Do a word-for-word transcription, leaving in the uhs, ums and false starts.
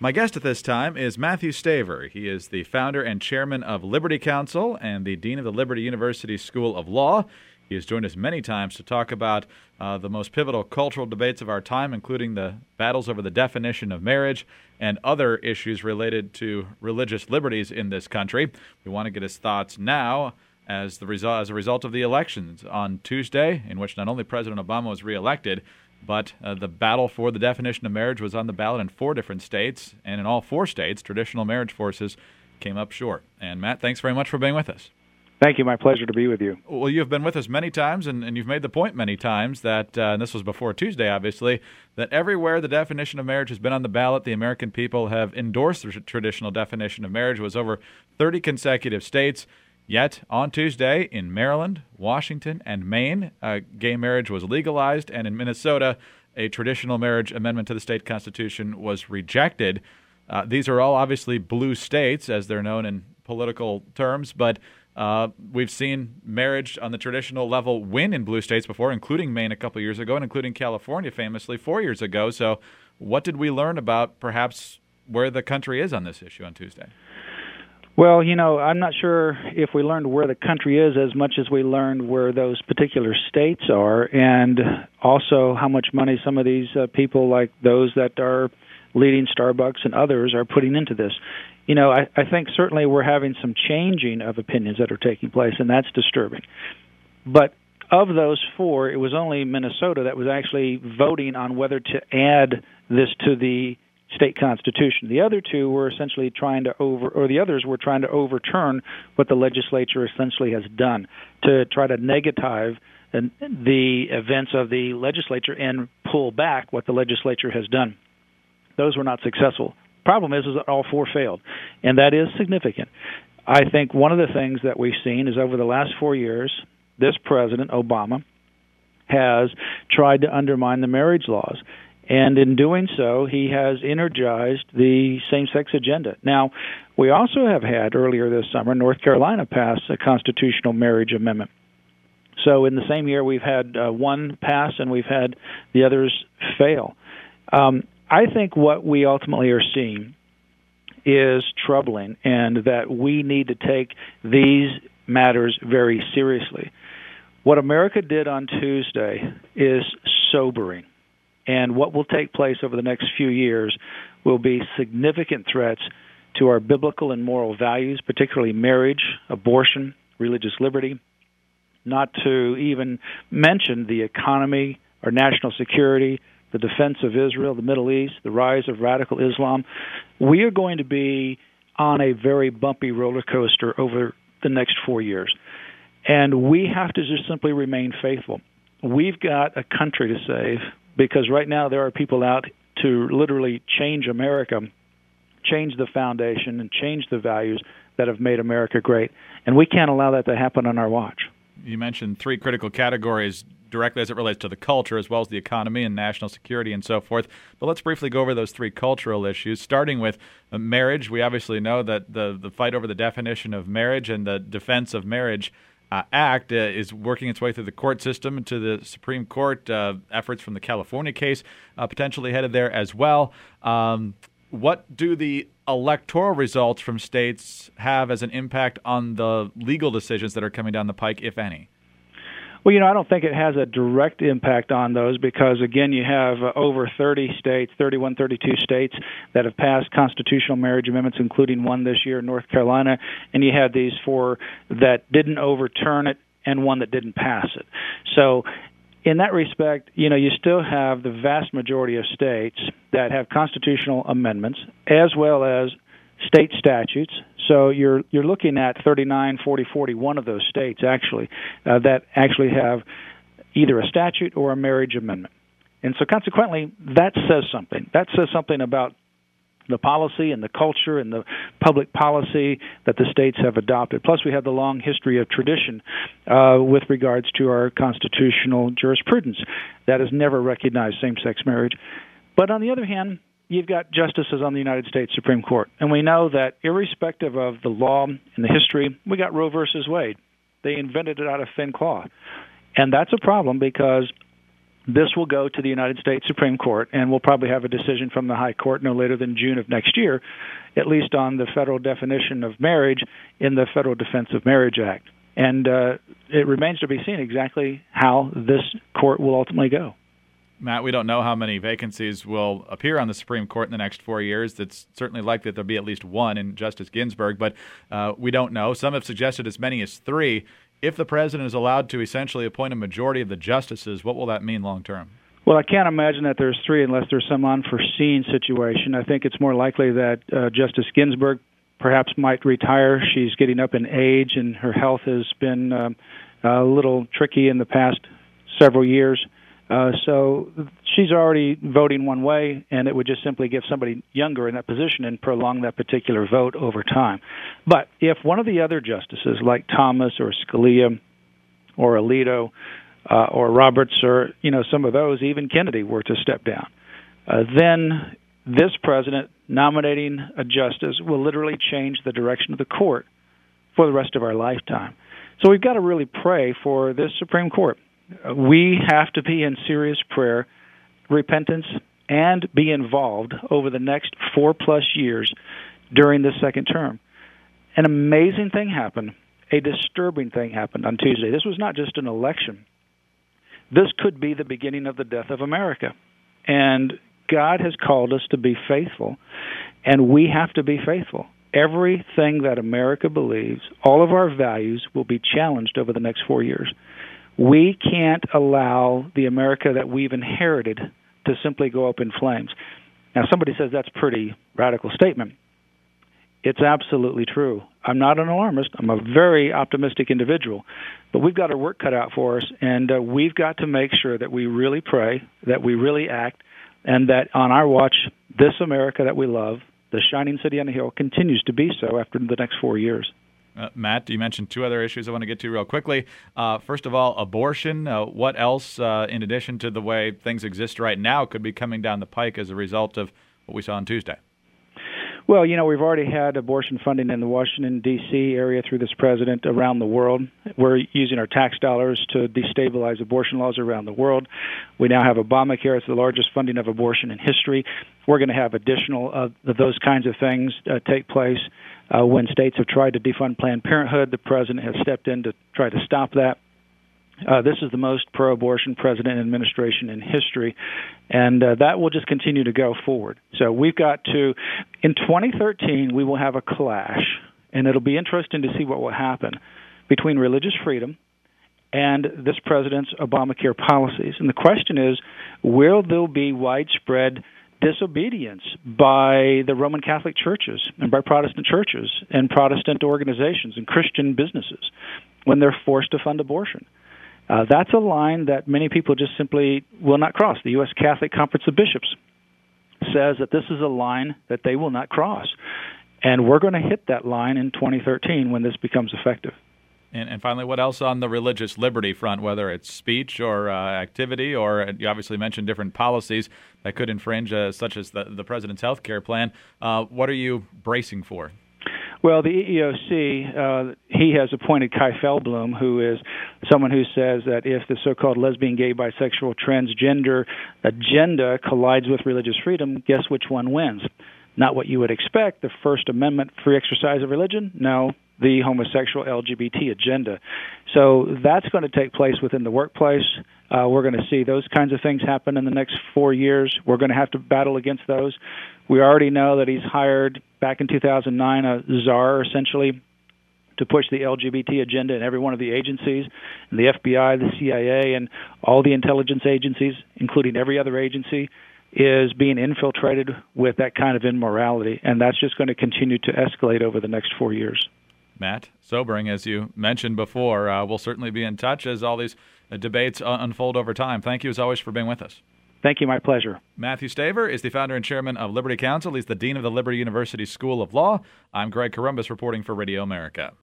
My guest at this time is Matthew Staver. He is the founder and chairman of Liberty Counsel and the dean of the Liberty University School of Law. He has joined us many times to talk about uh, the most pivotal cultural debates of our time, including the battles over the definition of marriage and other issues related to religious liberties in this country. We want to get his thoughts now as the result as a result of the elections on Tuesday, in which not only President Obama was reelected, but uh, the battle for the definition of marriage was on the ballot in four different states, and in all four states, traditional marriage forces came up short. And Matt, thanks very much for being with us. Thank you. My pleasure to be with you. Well, you have been with us many times, and, and you've made the point many times that, uh, and this was before Tuesday, obviously, that everywhere the definition of marriage has been on the ballot, the American people have endorsed the traditional definition of marriage. It was over thirty consecutive states. Yet, on Tuesday, in Maryland, Washington, and Maine, uh, gay marriage was legalized, and in Minnesota, a traditional marriage amendment to the state constitution was rejected. Uh, these are all obviously blue states, as they're known in political terms, but uh, we've seen marriage on the traditional level win in blue states before, including Maine a couple years ago, and including California famously four years ago. So what did we learn about perhaps where the country is on this issue on Tuesday? Well, you know, I'm not sure if we learned where the country is as much as we learned where those particular states are, and also how much money some of these uh, people, like those that are leading Starbucks and others, are putting into this. You know, I, I think certainly we're having some changing of opinions that are taking place, and that's disturbing. But of those four, it was only Minnesota that was actually voting on whether to add this to the state constitution. The other two were essentially trying to over, or the others were trying to overturn what the legislature essentially has done to try to negatize the events of the legislature and pull back what the legislature has done. Those were not successful. Problem is, is that all four failed, and that is significant. I think one of the things that we've seen is over the last four years, this president, Obama, has tried to undermine the marriage laws. And in doing so, he has energized the same-sex agenda. Now, we also have had, earlier this summer, North Carolina pass a constitutional marriage amendment. So in the same year, we've had uh, one pass and we've had the others fail. Um, I think what we ultimately are seeing is troubling, and that we need to take these matters very seriously. What America did on Tuesday is sobering. And what will take place over the next few years will be significant threats to our biblical and moral values, particularly marriage, abortion, religious liberty, not to even mention the economy, our national security, the defense of Israel, the Middle East, the rise of radical Islam. We are going to be on a very bumpy roller coaster over the next four years. And we have to just simply remain faithful. We've got a country to save, because right now there are people out to literally change America, change the foundation, and change the values that have made America great. And we can't allow that to happen on our watch. You mentioned three critical categories directly as it relates to the culture, as well as the economy and national security and so forth. But let's briefly go over those three cultural issues, starting with uh, marriage. We obviously know that the, the fight over the definition of marriage and the defense of marriage Uh, Act uh, is working its way through the court system and to the Supreme Court. Uh, efforts from the California case uh, potentially headed there as well. Um, what do the electoral results from states have as an impact on the legal decisions that are coming down the pike, if any? Well, you know, I don't think it has a direct impact on those because, again, you have uh, over thirty states, thirty-one, thirty-two states that have passed constitutional marriage amendments, including one this year in North Carolina, and you had these four that didn't overturn it and one that didn't pass it. So in that respect, you know, you still have the vast majority of states that have constitutional amendments as well as state statutes. So you're you're looking at thirty-nine, forty, forty-one of those states actually uh, that actually have either a statute or a marriage amendment. And so consequently, that says something. That says something about the policy and the culture and the public policy that the states have adopted. Plus, we have the long history of tradition uh, with regards to our constitutional jurisprudence that has never recognized same-sex marriage. But on the other hand, you've got justices on the United States Supreme Court. And we know that irrespective of the law and the history, we got Roe versus Wade. They invented it out of thin cloth. And that's a problem because this will go to the United States Supreme Court, and we'll probably have a decision from the High Court no later than June of next year, at least on the federal definition of marriage in the Federal Defense of Marriage Act. And uh, it remains to be seen exactly how this court will ultimately go. Matt, we don't know how many vacancies will appear on the Supreme Court in the next four years. It's certainly likely that there'll be at least one in Justice Ginsburg, but uh, we don't know. Some have suggested as many as three. If the president is allowed to essentially appoint a majority of the justices, what will that mean long term? Well, I can't imagine that there's three unless there's some unforeseen situation. I think it's more likely that uh, Justice Ginsburg perhaps might retire. She's getting up in age, and her health has been um, a little tricky in the past several years. Uh, so she's already voting one way, and it would just simply give somebody younger in that position and prolong that particular vote over time. But if one of the other justices, like Thomas or Scalia or Alito uh, or Roberts or, you know, some of those, even Kennedy, were to step down, uh, then this president nominating a justice will literally change the direction of the court for the rest of our lifetime. So we've got to really pray for this Supreme Court. We have to be in serious prayer, repentance, and be involved over the next four-plus years during this second term. An amazing thing happened, a disturbing thing happened on Tuesday. This was not just an election. This could be the beginning of the death of America. And God has called us to be faithful, and we have to be faithful. Everything that America believes, all of our values, will be challenged over the next four years. We can't allow the America that we've inherited to simply go up in flames. Now, somebody says that's a pretty radical statement. It's absolutely true. I'm not an alarmist. I'm a very optimistic individual. But we've got our work cut out for us, and uh, we've got to make sure that we really pray, that we really act, and that on our watch, this America that we love, the shining city on the hill, continues to be so after the next four years. Uh, Matt, you mentioned two other issues I want to get to real quickly. Uh, first of all, abortion. Uh, what else, uh, in addition to the way things exist right now, could be coming down the pike as a result of what we saw on Tuesday? Well, you know, we've already had abortion funding in the Washington, D C area through this president around the world. We're using our tax dollars to destabilize abortion laws around the world. We now have Obamacare. It's the largest funding of abortion in history. We're going to have additional of those kinds of things uh, take place. Uh, when states have tried to defund Planned Parenthood, the president has stepped in to try to stop that. Uh, this is the most pro-abortion president and administration in history, and uh, that will just continue to go forward. So we've got to, in twenty thirteen, we will have a clash, and it'll be interesting to see what will happen between religious freedom and this president's Obamacare policies. And the question is, will there be widespread disobedience by the Roman Catholic churches and by Protestant churches and Protestant organizations and Christian businesses when they're forced to fund abortion? Uh, that's a line that many people just simply will not cross. The U S Catholic Conference of Bishops says that this is a line that they will not cross. And we're going to hit that line in twenty thirteen when this becomes effective. And, and finally, what else on the religious liberty front, whether it's speech or uh, activity, or uh, you obviously mentioned different policies that could infringe, uh, such as the, the president's health care plan. Uh, what are you bracing for? Well, the E E O C, uh, he has appointed Kai Feldblum, who is someone who says that if the so-called lesbian, gay, bisexual, transgender agenda collides with religious freedom, guess which one wins? Not what you would expect, the First Amendment free exercise of religion? No, the homosexual L G B T agenda. So that's going to take place within the workplace. Uh, we're going to see those kinds of things happen in the next four years. We're going to have to battle against those. We already know that he's hired, back in two thousand nine, a czar, essentially, to push the L G B T agenda in every one of the agencies, and the F B I, the C I A, and all the intelligence agencies, including every other agency, is being infiltrated with that kind of immorality, and that's just going to continue to escalate over the next four years. Matt, sobering, as you mentioned before. Uh, we'll certainly be in touch as all these uh, debates uh, unfold over time. Thank you, as always, for being with us. Thank you. My pleasure. Matthew Staver is the founder and chairman of Liberty Counsel. He's the dean of the Liberty University School of Law. I'm Greg Corombos reporting for Radio America.